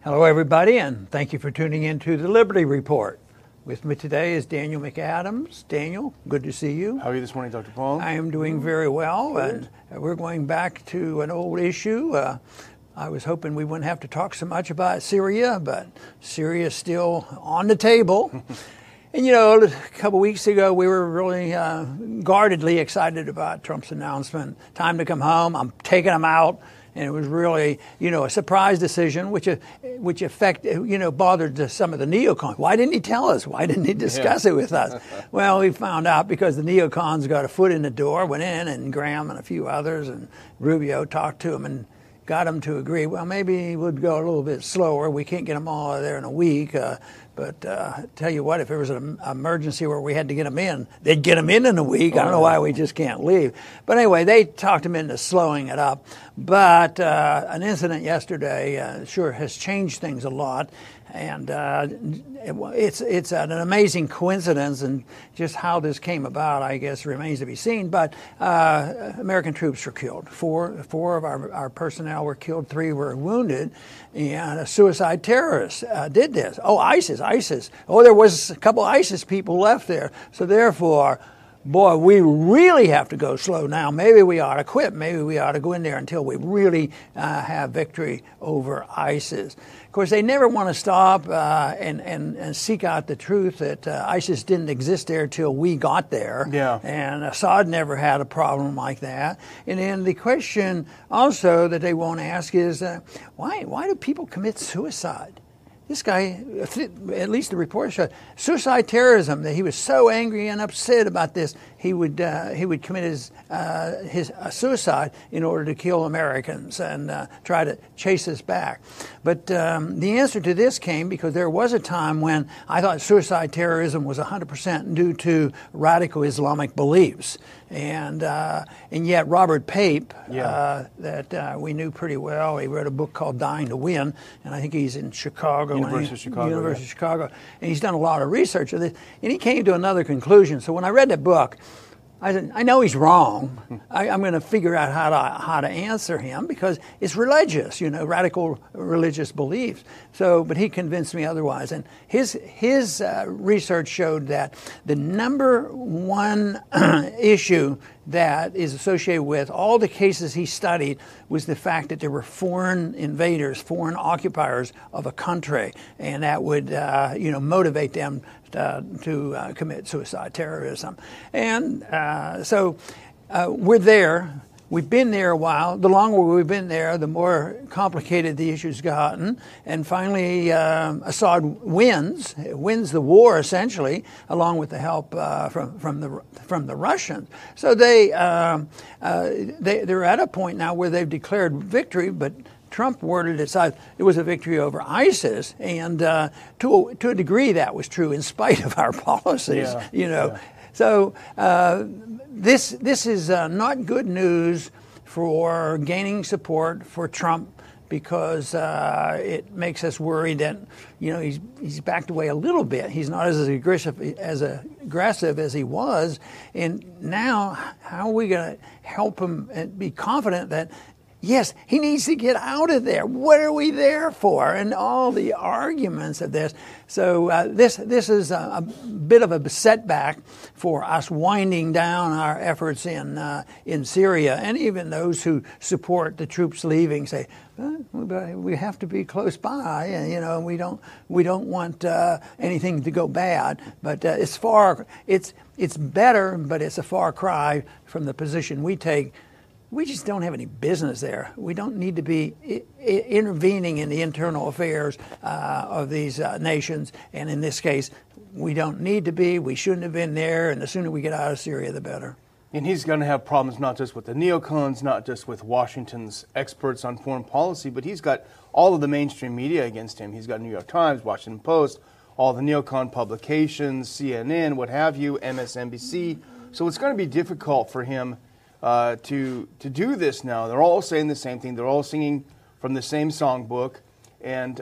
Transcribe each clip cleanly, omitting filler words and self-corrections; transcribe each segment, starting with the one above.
Hello, everybody, and thank you for tuning in to the Liberty Report. With me today is Daniel McAdams. Daniel, good to see you. How are you this morning, Dr. Paul? I am doing very well, and we're going back to an old issue. I was hoping we wouldn't have to talk so much about Syria, but Syria is still on the table. And, you know, a couple weeks ago, we were really guardedly excited about Trump's announcement. Time to come home. I'm taking them out. And it was really, a surprise decision, which bothered some of the neocons. Why didn't he tell us? Why didn't he discuss it with us? Well, we found out because the neocons got a foot in the door, went in, and Graham and a few others, and Rubio talked to him and got them to agree. Well, maybe we'd go a little bit slower. We can't get them all out of there in a week. But tell you what, if there was an emergency where we had to get them in, they'd get them in a week. I don't know why we just can't leave. But anyway, they talked him into slowing it up. But an incident yesterday sure has changed things a lot. And it's an amazing coincidence, and just how this came about, I guess, remains to be seen. But American troops were killed. Four of our personnel were killed. 3 were wounded, and a suicide terrorist did this. Oh, ISIS. Oh, there was a couple ISIS people left there. So therefore, boy, we really have to go slow now. Maybe we ought to quit. Maybe we ought to go in there until we really have victory over ISIS. Of course, they never want to stop and seek out the truth that ISIS didn't exist there till we got there. Yeah. And Assad never had a problem like that. And then the question also that they won't ask is, why do people commit suicide? This guy, at least the report showed, suicide terrorism. That he was so angry and upset about this, he would commit his suicide in order to kill Americans and try to chase us back. But the answer to this came because there was a time when I thought suicide terrorism was 100% due to radical Islamic beliefs, and yet Robert Pape, that we knew pretty well, he wrote a book called Dying to Win, and I think he's in Chicago. University of Chicago. And he's done a lot of research of this. And he came to another conclusion. So when I read that book, I said, I know he's wrong. I'm going to figure out how to answer him because it's religious, radical religious beliefs. So, but he convinced me otherwise. And his research showed that the number one issue that is associated with all the cases he studied was the fact that there were foreign invaders, foreign occupiers of a country, and that would, motivate them to commit suicide terrorism. And so we're there. We've been there a while. The longer we've been there, the more complicated the issue's gotten. And finally, Assad wins the war essentially, along with the help from the Russians. So they're at a point now where they've declared victory, but Trump worded it was a victory over ISIS, and to a degree that was true in spite of our policies. Yeah. So this is not good news for gaining support for Trump because it makes us worried that he's backed away a little bit. He's not as aggressive as he was, and now how are we going to help him and be confident that? Yes, he needs to get out of there. What are we there for? And all the arguments of this. So this is a bit of a setback for us winding down our efforts in Syria. And even those who support the troops leaving say, we have to be close by, and we don't want anything to go bad. But it's better, but it's a far cry from the position we take. We just don't have any business there. We don't need to be intervening in the internal affairs of these nations. And in this case, we don't need to be. We shouldn't have been there. And the sooner we get out of Syria, the better. And he's going to have problems not just with the neocons, not just with Washington's experts on foreign policy, but he's got all of the mainstream media against him. He's got New York Times, Washington Post, all the neocon publications, CNN, what have you, MSNBC. So it's going to be difficult for him to do this now. They're all saying the same thing. They're all singing from the same songbook, and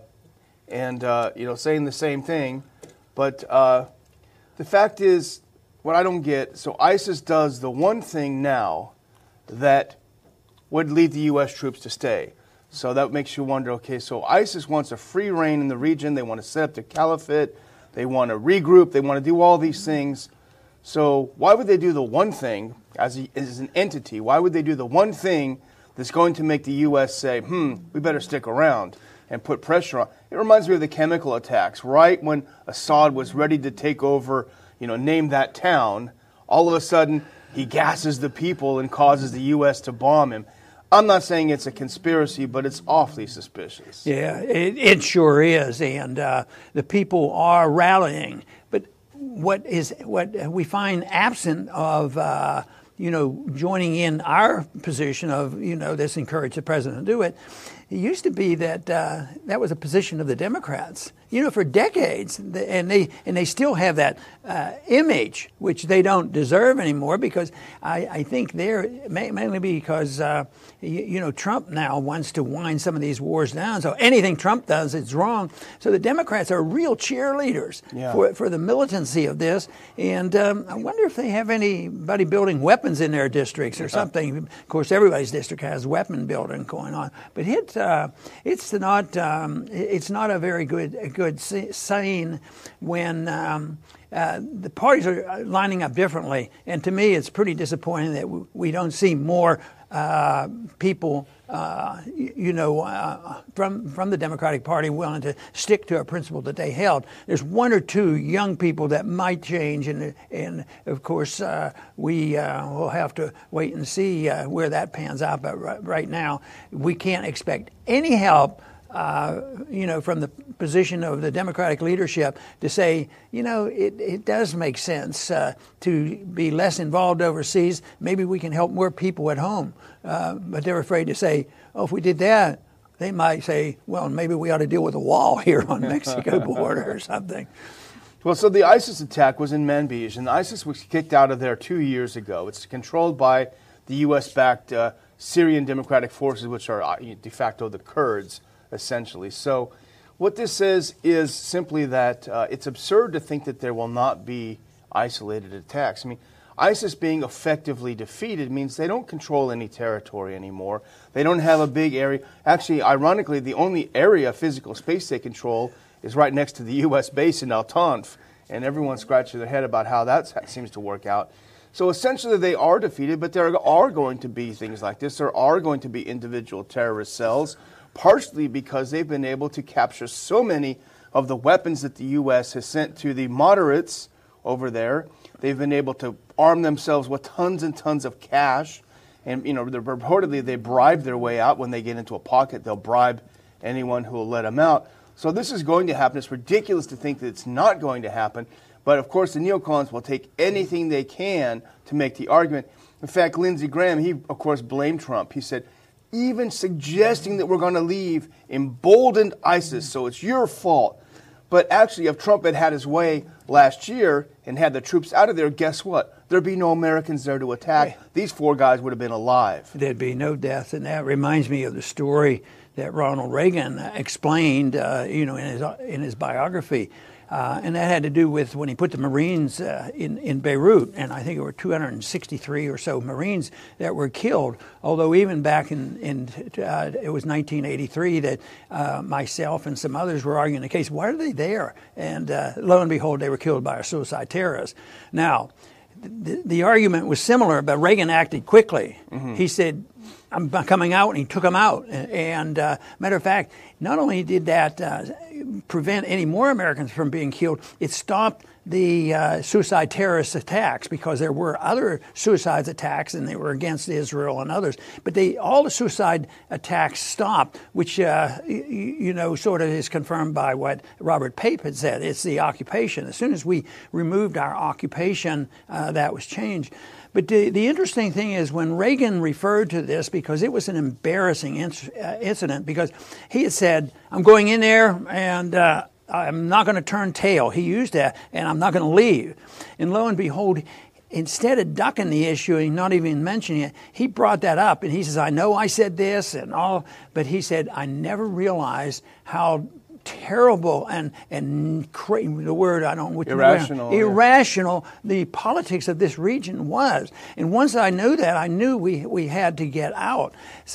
saying the same thing. But the fact is, what I don't get, so ISIS does the one thing now that would lead the U.S. troops to stay. So that makes you wonder, okay, so ISIS wants a free reign in the region. They want to set up the caliphate. They want to regroup. They want to do all these things. So why would they do the one thing as an entity? Why would they do the one thing that's going to make the U.S. say, we better stick around and put pressure on? It reminds me of the chemical attacks. Right when Assad was ready to take over, name that town, all of a sudden he gasses the people and causes the U.S. to bomb him. I'm not saying it's a conspiracy, but it's awfully suspicious. Yeah, it sure is, and the people are rallying. But what we find absent of joining in our position of this encourage the president to do it. It used to be that that was a position of the Democrats, for decades, and they still have that image, which they don't deserve anymore, because I think they're mainly because Trump now wants to wind some of these wars down. So anything Trump does, it's wrong. So the Democrats are real cheerleaders for the militancy of this, and I wonder if they have anybody building weapons in their districts or something. Of course, everybody's district has weapon building going on, but it's not a very good sign when the parties are lining up differently. And to me, it's pretty disappointing that we don't see more people, from the Democratic Party willing to stick to a principle that they held. There's one or two young people that might change, and of course we will have to wait and see where that pans out. But right now, we can't expect any help from the position of the Democratic leadership to say, it does make sense to be less involved overseas. Maybe we can help more people at home. But they're afraid to say, if we did that, they might say, well, maybe we ought to deal with a wall here on Mexico border or something. Well, so the ISIS attack was in Manbij, and ISIS was kicked out of there 2 years ago. It's controlled by the U.S.-backed Syrian Democratic Forces, which are de facto the Kurds, essentially. So what this says is simply that it's absurd to think that there will not be isolated attacks. I mean, ISIS being effectively defeated means they don't control any territory anymore. They don't have a big area. Actually, ironically, the only area, physical space they control is right next to the U.S. base in Al Tanf, and everyone's scratching their head about how that seems to work out. So essentially they are defeated, but there are going to be things like this. There are going to be individual terrorist cells, partially because they've been able to capture so many of the weapons that the U.S. has sent to the moderates over there. They've been able to arm themselves with tons and tons of cash. And, reportedly they bribe their way out. When they get into a pocket, they'll bribe anyone who will let them out. So this is going to happen. It's ridiculous to think that it's not going to happen. But, of course, the neocons will take anything they can to make the argument. In fact, Lindsey Graham, he, of course, blamed Trump. He said, even suggesting that we're going to leave emboldened ISIS, so it's your fault. But actually, if Trump had had his way last year and had the troops out of there, guess what? There'd be no Americans there to attack. These four guys would have been alive. There'd be no death. And that reminds me of the story that Ronald Reagan explained, in his biography. And that had to do with when he put the Marines in Beirut, and I think there were 263 or so Marines that were killed. Although even back in it was 1983 that myself and some others were arguing the case. Why are they there? And lo and behold, they were killed by a suicide terrorist. Now, the argument was similar, but Reagan acted quickly. Mm-hmm. He said, I'm coming out, and he took them out. And matter of fact, not only did that prevent any more Americans from being killed, it stopped the suicide terrorist attacks, because there were other suicide attacks, and they were against Israel and others. But all the suicide attacks stopped, which, sort of is confirmed by what Robert Pape had said. It's the occupation. As soon as we removed our occupation, that was changed. But the interesting thing is when Reagan referred to this, because it was an embarrassing incident, because he had said, I'm going in there and I'm not going to turn tail. He used that, and I'm not going to leave. And lo and behold, instead of ducking the issue and not even mentioning it, he brought that up. And he says, I know I said this and all, but he said, I never realized how terrible and the word I don't know irrational the politics of this region was. And once I knew that, I knew we had to get out.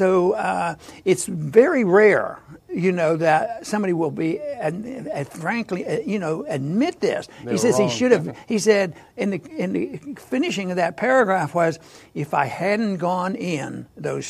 So it's very rare, that somebody will be, frankly, admit this. He says he should have. He said in the finishing of that paragraph was, if I hadn't gone in, those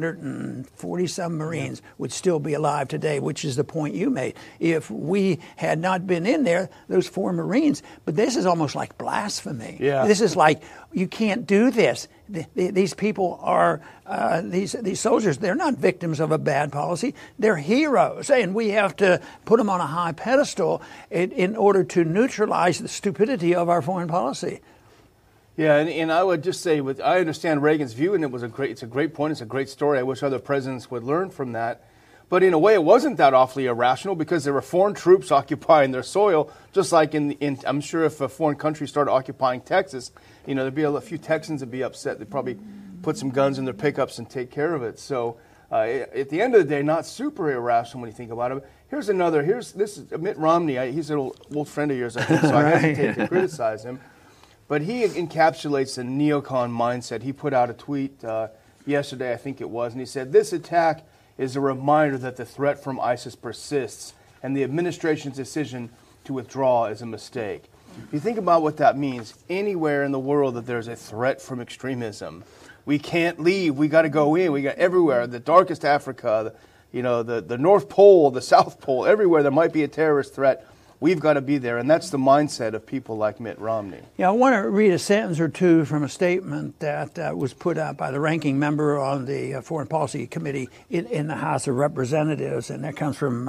240 some Marines would still be alive today, which is the point you made. If we had not been in there, those 4 Marines. But this is almost like blasphemy. Yeah. This is like, you can't do this. These people are, these soldiers, they're not victims of a bad policy. They're heroes. And we have to put them on a high pedestal in order to neutralize the stupidity of our foreign policy. Yeah, and I would just say, I understand Reagan's view, and it's a great point. It's a great story. I wish other presidents would learn from that. But in a way, it wasn't that awfully irrational, because there were foreign troops occupying their soil, just like I'm sure if a foreign country started occupying Texas, there'd be a few Texans that'd be upset. They'd probably put some guns in their pickups and take care of it. So at the end of the day, not super irrational when you think about it. This is Mitt Romney. He's an old friend of yours, I think, so I hesitate to criticize him. But he encapsulates the neocon mindset. He put out a tweet yesterday, I think it was, and he said, "This attack is a reminder that the threat from ISIS persists, and the administration's decision to withdraw is a mistake." If you think about what that means, anywhere in the world that there's a threat from extremism, we can't leave. We got to go in. We got everywhere, the darkest Africa, the North Pole, the South Pole, everywhere there might be a terrorist threat. We've got to be there, and that's the mindset of people like Mitt Romney. Yeah, I want to read a sentence or two from a statement that was put out by the ranking member on the Foreign Policy Committee in the House of Representatives, and that comes from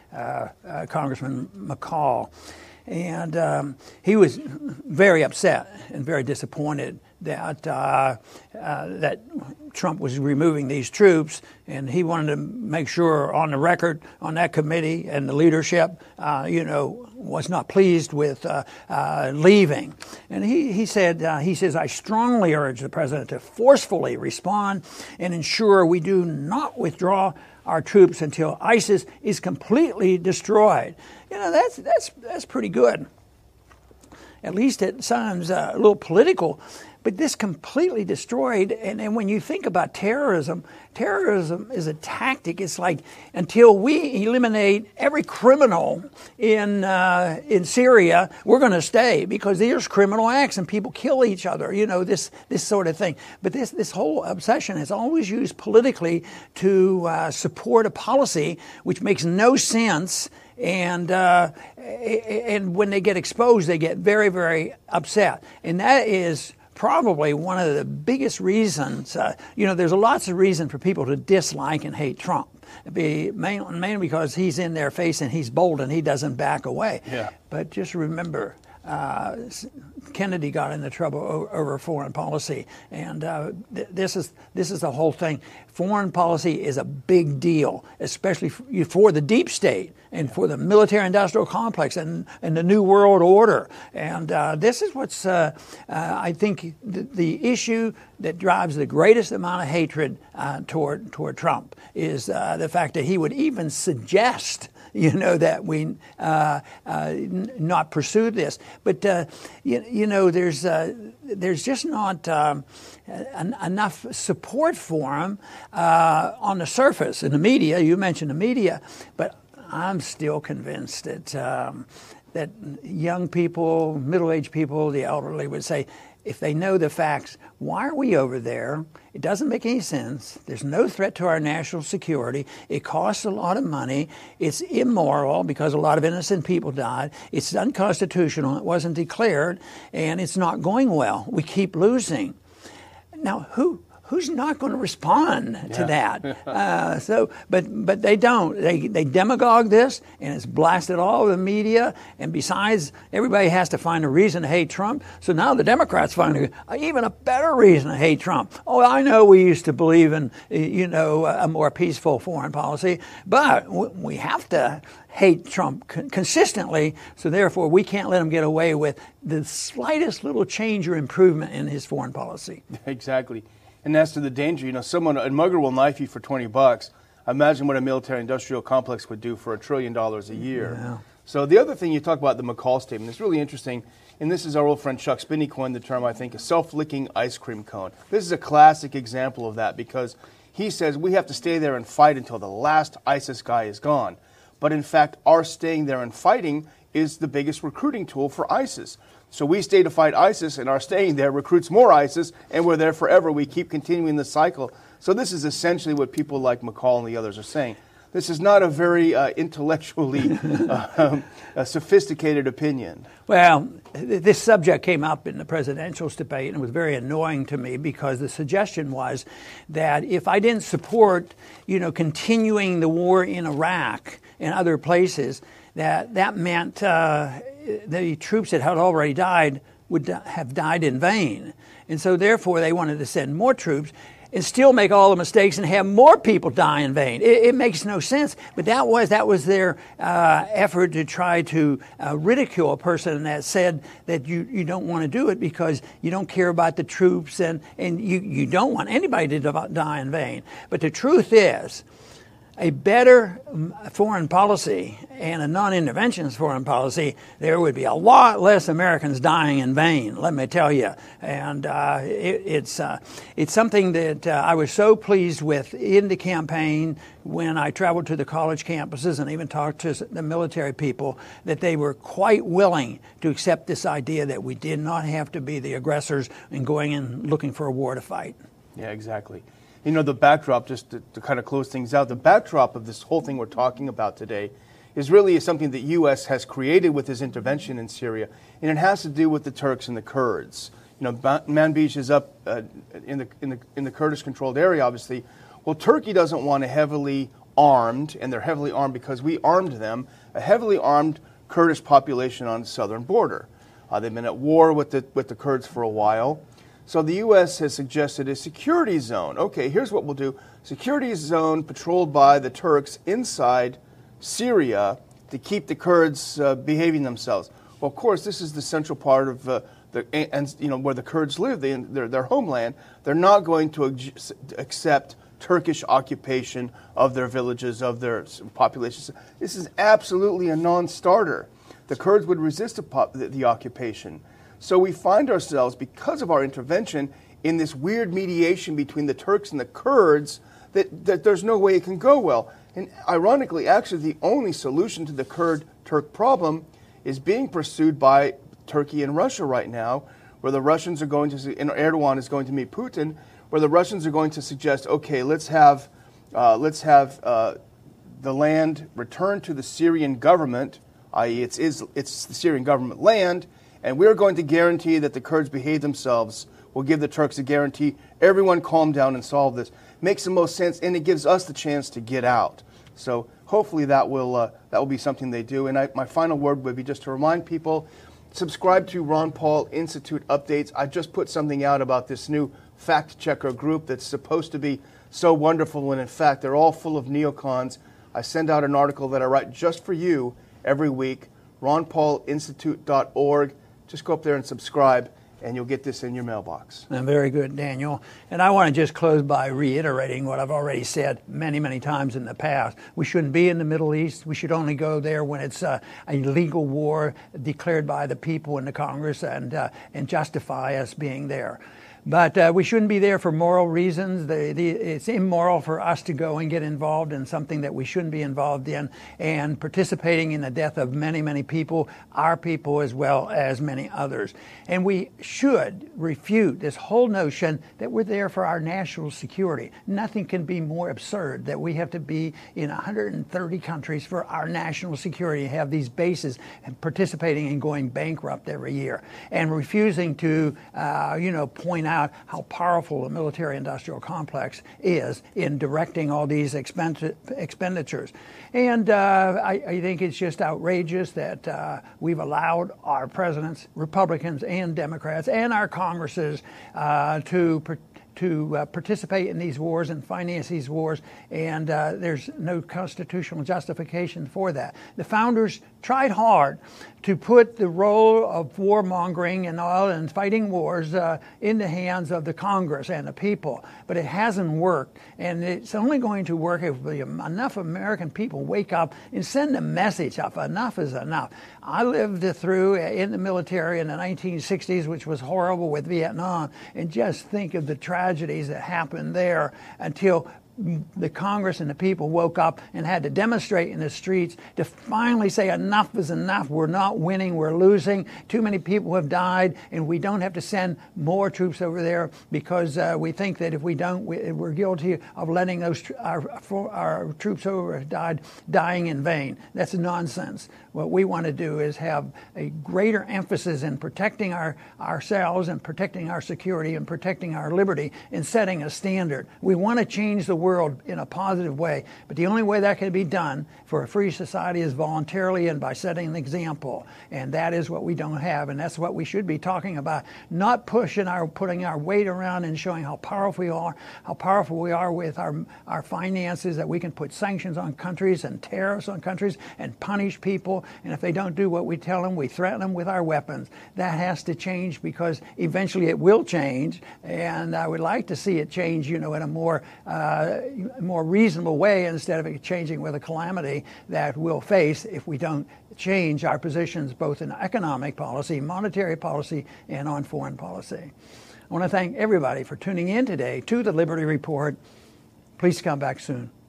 Congressman McCall. And he was very upset and very disappointed that that Trump was removing these troops, and he wanted to make sure on the record on that committee and the leadership, was not pleased with leaving. And he says, "I strongly urge the president to forcefully respond and ensure we do not withdraw our troops until ISIS is completely destroyed." That's pretty good. At least it sounds a little political. But this completely destroyed, and when you think about terrorism is a tactic. It's like, until we eliminate every criminal in Syria, we're going to stay, because there's criminal acts and people kill each other. This sort of thing. But this whole obsession is always used politically to support a policy which makes no sense. And when they get exposed, they get very, very upset. And that is probably one of the biggest reasons. There's lots of reason for people to dislike and hate Trump. Mainly because he's in their face and he's bold and he doesn't back away. Yeah. But just remember, Kennedy got into trouble over foreign policy, and this is the whole thing. Foreign policy is a big deal, especially for the deep state and for the military-industrial complex and the New World Order. And this is what's, I think, the issue that drives the greatest amount of hatred toward Trump is the fact that he would even suggest that we not pursue this. But, there's just not enough support for him on the surface. In the media, you mentioned the media, but I'm still convinced that young people, middle-aged people, the elderly would say, if they know the facts, why are we over there? It doesn't make any sense. There's no threat to our national security. It costs a lot of money. It's immoral because a lot of innocent people died. It's unconstitutional. It wasn't declared, and it's not going well. We keep losing. Now, who's not going to respond to that? But they don't. They demagogue this, and it's blasted all over the media. And besides, everybody has to find a reason to hate Trump. So now the Democrats find even a better reason to hate Trump. Oh, I know we used to believe in, a more peaceful foreign policy, but we have to hate Trump consistently. So therefore, we can't let him get away with the slightest little change or improvement in his foreign policy. Exactly. And as to the danger, a mugger will knife you for $20. Imagine what a military-industrial complex would do for $1 trillion a year. Yeah. So the other thing you talk about, the McCall statement, is really interesting, and this is our old friend Chuck Spinney coined the term, I think, a self-licking ice cream cone. This is a classic example of that because he says we have to stay there and fight until the last ISIS guy is gone. But in fact, our staying there and fighting is the biggest recruiting tool for ISIS. So we stay to fight ISIS, and our staying there recruits more ISIS, and we're there forever. We keep continuing the cycle. So this is essentially what people like McCall and the others are saying. This is not a very intellectually sophisticated opinion. Well, this subject came up in the presidential debate, and it was very annoying to me because the suggestion was that if I didn't support, continuing the war in Iraq and other places, that meant the troops that had already died would have died in vain. And so therefore they wanted to send more troops and still make all the mistakes and have more people die in vain. It makes no sense. But that was their effort to try to ridicule a person that said that you don't want to do it because you don't care about the troops and you don't want anybody to die in vain. But the truth is, a better foreign policy and a non-interventionist foreign policy, there would be a lot less Americans dying in vain, let me tell you. And it's something that I was so pleased with in the campaign when I traveled to the college campuses and even talked to the military people, that they were quite willing to accept this idea that we did not have to be the aggressors and going and looking for a war to fight. Yeah, exactly. The backdrop, just to kind of close things out, the backdrop of this whole thing we're talking about today is really something that U.S. has created with its intervention in Syria, and it has to do with the Turks and the Kurds. Manbij is up in the Kurdish-controlled area, obviously. Well, Turkey doesn't want a heavily armed, and they're heavily armed because we armed them, a heavily armed Kurdish population on the southern border. They've been at war with the Kurds for a while. So the U.S. has suggested a security zone. Okay, here's what we'll do. Security zone patrolled by the Turks inside Syria to keep the Kurds behaving themselves. Well, of course, this is the central part of where the Kurds live, their homeland. They're not going to accept Turkish occupation of their villages, of their populations. This is absolutely a non-starter. The Kurds would resist the occupation. So we find ourselves, because of our intervention, in this weird mediation between the Turks and the Kurds that there's no way it can go well. And ironically, actually, the only solution to the Kurd-Turk problem is being pursued by Turkey and Russia right now, where the Russians are going to, and Erdogan is going to meet Putin, where the Russians are going to suggest, okay, let's have the land returned to the Syrian government, i.e., it's the Syrian government land. And we're going to guarantee that the Kurds behave themselves. We'll give the Turks a guarantee. Everyone calm down and solve this. Makes the most sense, and it gives us the chance to get out. So hopefully that will be something they do. And my final word would be just to remind people, subscribe to Ron Paul Institute updates. I just put something out about this new fact-checker group that's supposed to be so wonderful when in fact they're all full of neocons. I send out an article that I write just for you every week, ronpaulinstitute.org. Just go up there and subscribe, and you'll get this in your mailbox. Very good, Daniel. And I want to just close by reiterating what I've already said many, many times in the past. We shouldn't be in the Middle East. We should only go there when it's a legal war declared by the people in the Congress and justify us being there. But we shouldn't be there for moral reasons. It's immoral for us to go and get involved in something that we shouldn't be involved in, and participating in the death of many, many people, our people as well as many others. And we should refute this whole notion that we're there for our national security. Nothing can be more absurd that we have to be in 130 countries for our national security, have these bases and participating and going bankrupt every year, and refusing to, point out how powerful the military-industrial complex is in directing all these expenditures. And I think it's just outrageous that we've allowed our presidents, Republicans and Democrats, and our Congresses to participate in these wars and finance these wars, and there's no constitutional justification for that. The founders tried hard to put the role of warmongering and all and fighting wars in the hands of the Congress and the people, but it hasn't worked, and it's only going to work if enough American people wake up and send a message of enough is enough. I lived through in the military in the 1960s, which was horrible with Vietnam, and just think of the tragedies that happened there until the Congress and the people woke up and had to demonstrate in the streets to finally say enough is enough. We're not winning, we're losing. Too many people have died, and we don't have to send more troops over there because we think that if we don't, we're guilty of letting those our troops over dying in vain. That's nonsense. What we want to do is have a greater emphasis in protecting ourselves and protecting our security and protecting our liberty and setting a standard. We want to change the world in a positive way, but the only way that can be done for a free society is voluntarily and by setting an example, and that is what we don't have, and that's what we should be talking about, not putting our weight around and showing how powerful we are with our finances, that we can put sanctions on countries and tariffs on countries and punish people, and if they don't do what we tell them, we threaten them with our weapons. That has to change, because eventually it will change, and I would like to see it change, in a more reasonable way, instead of it changing with a calamity that we'll face if we don't change our positions both in economic policy, monetary policy, and on foreign policy. I want to thank everybody for tuning in today to the Liberty Report. Please come back soon.